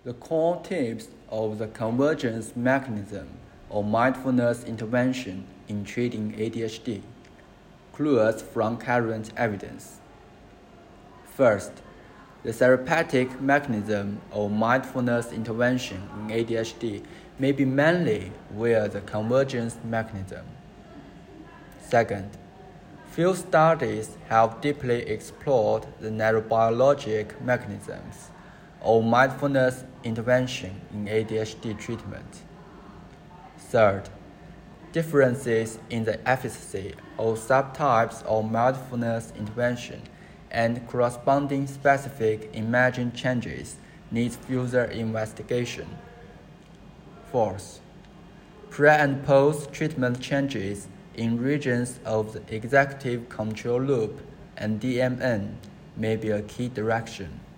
The core tips of the convergence mechanism or mindfulness intervention in treating ADHD. Clues from current evidence. First, the therapeutic mechanism or mindfulness intervention in ADHD may be mainly via the convergence mechanism. Second, few studies have deeply explored the neurobiologic mechanisms or mindfulness intervention in ADHD treatment. Third, differences in the efficacy of subtypes of mindfulness intervention and corresponding specific imaging changes needs further investigation. Fourth, pre- and post-treatment changes in regions of the executive control loop and DMN may be a key direction.